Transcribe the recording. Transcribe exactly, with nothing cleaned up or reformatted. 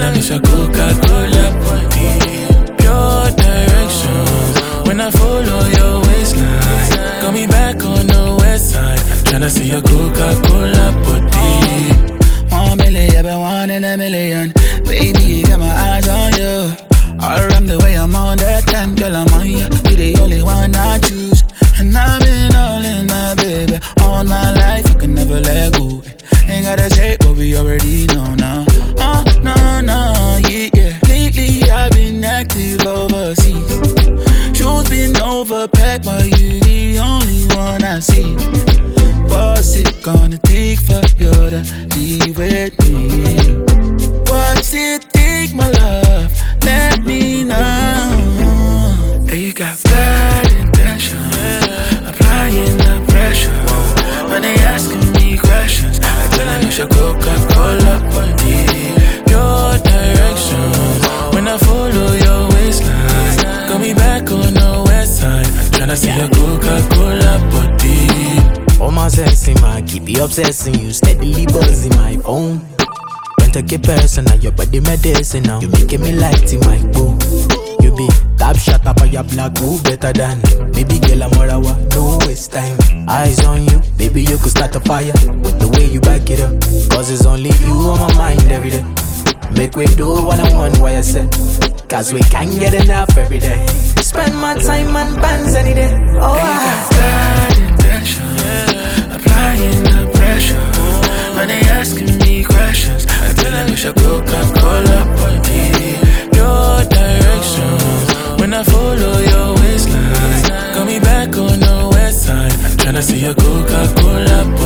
them it's a Coca-Cola body. Pure direction. When I follow your waistline, got me back on the west side. Tryna see a Coca-Cola body. One million, I've been one in a million. Baby, got my eyes on you. All around the way I'm on that time, girl, I'm on you. You the only one I choose. And I've been all in my baby. All my life, I can never let go. Ain't gotta say what we already know now. Oh, no, no, yeah, yeah. Lately, I've been active overseas. Shows been overpacked, but you the only one I see. What's it gonna take for you to be with me? What's it take, my love? Let me know. Hey, you got bad intentions, applying the pressure. When they asking me questions, I tell them it's a Coca-Cola body. Your direction. When I follow your waistline, got me back on the west side. Tryna see a Coca-Cola body. Oh my sexy man, keep you obsessing you, steadily buzzing my phone. Don't take it personal, your body medicine now. You making me light in my boo. You be top shot up on your black, who better than baby girl, I'm more hour, no waste time. Eyes on you, baby you could start a fire with the way you back it up. Cause it's only you on my mind every day. Make we do what I want, what I said. Cause we can't get enough every day. Spend my time on bands any day. Oh, I got bad intentions, applying the pressure. When they asking me questions, I tell them it's a Coca-Cola body. Your direction. When I follow your waistline, got me back on the west side. Tryna see a Coca-Cola body.